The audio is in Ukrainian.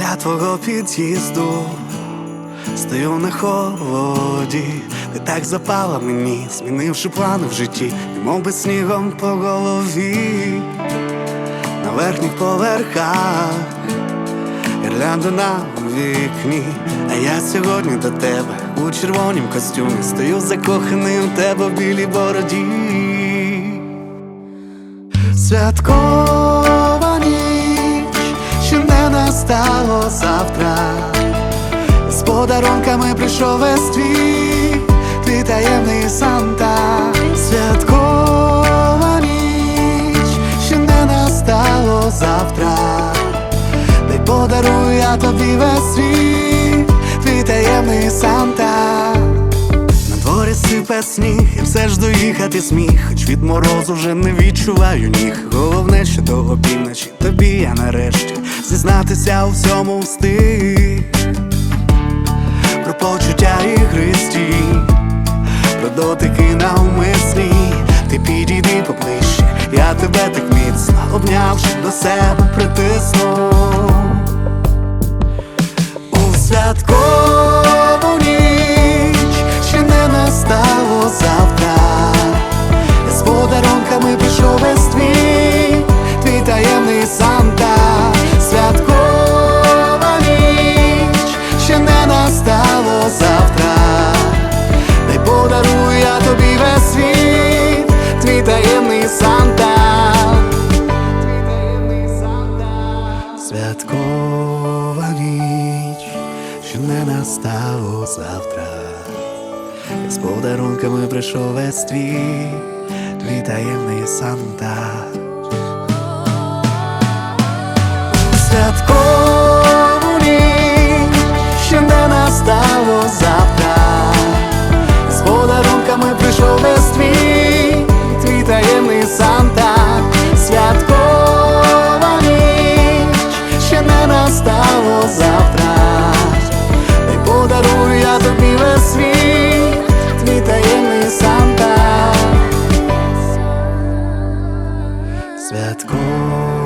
Біля твого під'їзду стою на холоді. Ти так запала мені, змінивши плани в житті, немов би снігом по голові. На верхніх поверхах гірлянда на вікні, а я сьогодні до тебе у червонім костюмі стою закоханий у тебе в білій бороді. Святкова ніч, ще не настало завтра. З подарунками прийшов весь твій таємний Санта. Святкова ніч, ще не настало завтра. Дай подарую я тобі весь твій таємний Санта. На дворі сипе сніг, і все ж доїхати сміх, хоч від морозу вже не відчуваю ніг. Головне, що до опівночі тобі я нарешті зізнатися у всьому встиг. Про почуття ігристі, про дотики навмисні. Ти підійди поближче, я тебе так міцно обнявши до себе притисну. У святкову ніч ще не настало завтра. З подарунками прийшов весь твій таємний Санта. Святкова ніч ще не настало завтра. Дай подарую я тобі весь твій таємний Санта. Святкова ніч ще не настало завтра. З подарунками прийшов весь твій таємний Санта. Святкову ніч ще не настало завтра. З подарунками прийшов весь твій таємний Санта. Святкова ніч ще не настало завтра. Дай подарую я тобі весь твій таємний Санта. Святкова